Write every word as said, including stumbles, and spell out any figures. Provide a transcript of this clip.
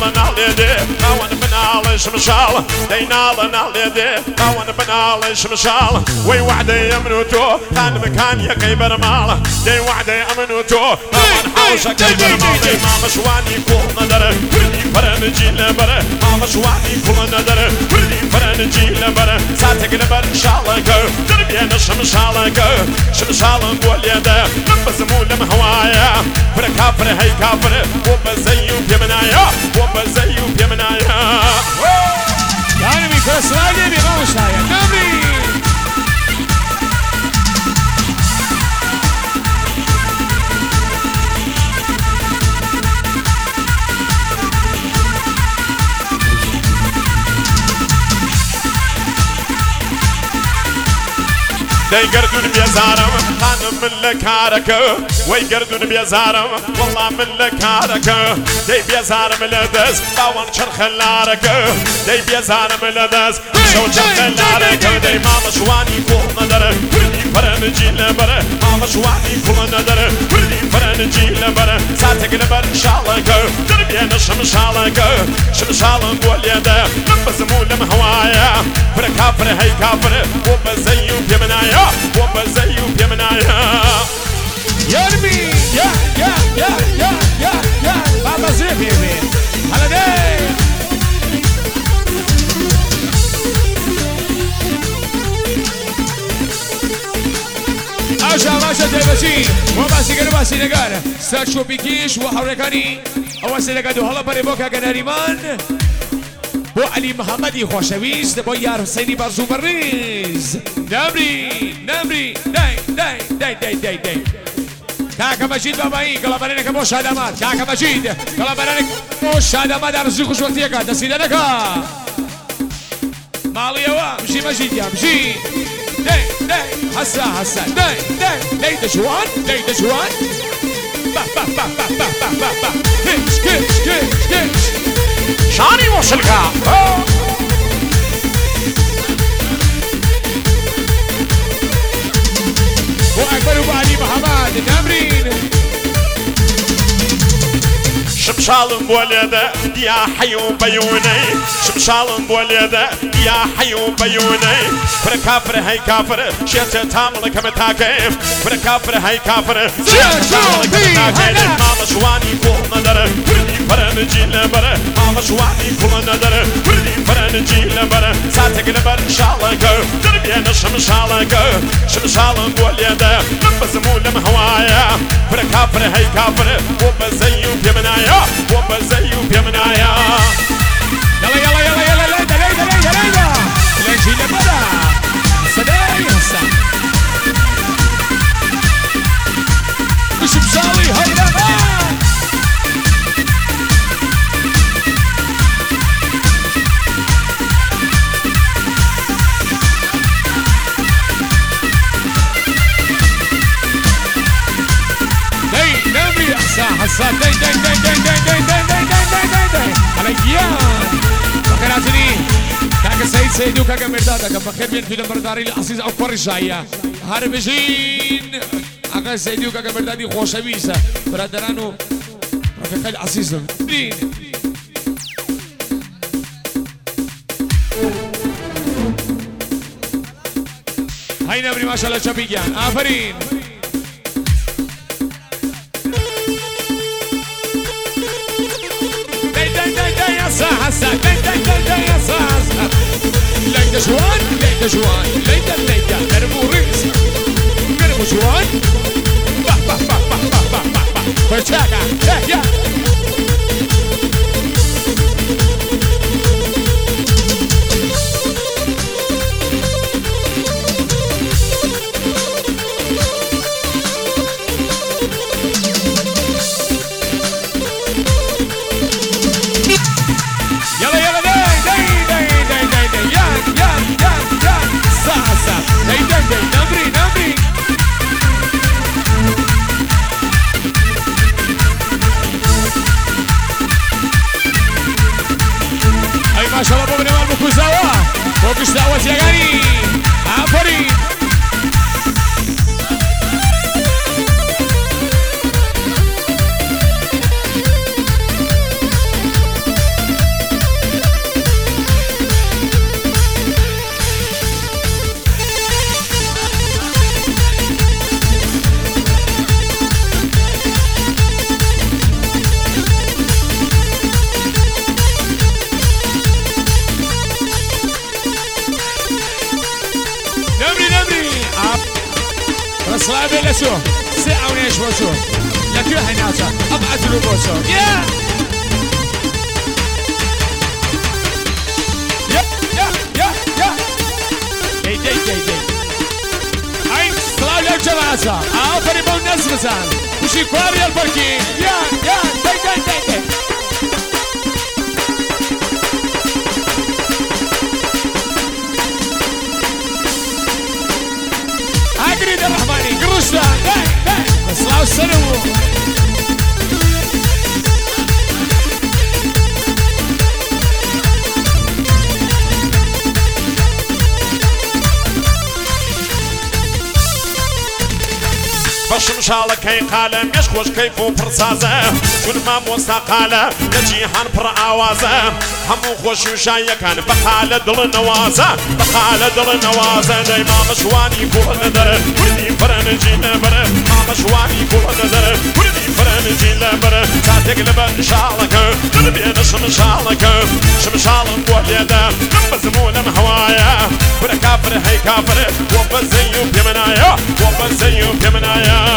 نالدي قوان بنال شمشال دينال نالدي قوان بنال شمشال وي وعدي يمنوتو كان مكان يقي برمال دي وعدي يمنوتو قوان حوشك برمال دي ما مشواني كل ندر فرنجي لبر ما مشواني كل ندر فرنجي لبر ساتك لبر شالك دربي شمشالك شمشال بوليده بزمون مهوايا فر كافر هي كافر وبزيو بيمنايا وبزيو بيمنايا يعني بكسراجي بغوشايا نبي داي قردون بيزارم خانم من لكارك وي قردون بيزارم والله من لكارك داي بيزارم لدس باون شرخ لارك داي بيزارم لدس شو شرخ لارك داي ما مشواني كل ندر فرنجي لبر ما مشواني كل ندر فرنجي لبر ساتك لبر شالك دربي شمشالك شمشال بوليده بزمون مهوايا فر كافر هي كافر وبزيو بيمنايا وبزيو بيمنايا يرمي يا يا يا يا يا يا بابا زيفي على دي أجا ماشا تلبسي وباسي كانوا باسي نقال ساتشو بيكيش وحركاني أواسي نقادو هلا بري بوكا كناريمان بو علي محمدي خوشويز بو يار حسيني برزو بريز نمري نمري داي داي داي داي داي داي كاكا مجيد باباي كلا برينك موش هدامات كاكا مجيد كلا برينك موش هدامات أرزوكوش وقتيكا تسيدا لكا مالي يوا مشي مجيد يا مشي داي داي حسا حسا داي داي داي دشوان داي دشوان با با با با با با با با كيش كيش كيش كيش شاني وصلكا وأكبر أبو علي محمد تمرين شمشال بوليده يا حي بيوني شمشال بوليده يا حي بيوني فر كافر هي كافر شيت تامل كم تاكيف فر كافر هي كافر شيت تامل كم تاكيف ما مشواني كل ندر فرنجي لبر ما مشواني كل ندر فرنجي لبر ساتك لبر شالك دربي شمشالك شمشال بوليده بزمون مهوايا فر كافر هي كافر وبزيو بيمنايا وبزيو بيمنايا يلا يلا يلا يلا ليدا ليدا ليدا ليدا ليجي لبدا صداي هسا مش بصالي هاي لبا داي نمري هسا هسا داي داي داي داي داي داي داي داي داي داي داي عليان فكراتني كاكا سيد سيد وكاكا مرداد كاكا بخير بين في البرداري العزيز أكبر الجاية هربجين كاكا سيد وكاكا مردادي خوشويسة برادرانو رفيق العزيز دين هاي نبري ما شاء الله شبيكيان آفرين حسا ليدا ليدا يا صاصا ليدا جوان ليدا جوان ليدا ليدا قربو ريس قربو جوان با با با با با با با با فرشاكا يا ما شاء الله ابو بنيوان بكوزاوا فوكس دعوة يا غني عفري بلسو ساعة ونيش بوسو لكن هناسا أبعد له بوسو يا يا يا يا يا دي دي دي دي هاي صلاة للجماعة آفري بون ناس مثلا وشي كواري البركي يا يا دي دي دي دي أجري الرحماني قروشنا اصلعوا السنو بشم شالك كي قالم يشخوش كيف وبرصازه كل ما موسى قاله لجيهان بر آوازه همو خوش وشاية كان بقالة دل نوازه بقالة دل نوازه داي ما مشواني كل ندر وردي فرن جيل بر ما مشواني كل ندر وردي فرن جيل بر ساتك لبن شالك نبي نشم شالك شم شالم بوليده نبزمولم هوايا ولا كافر هي كافر وبزيو بيمنايا وبزيو بيمنايا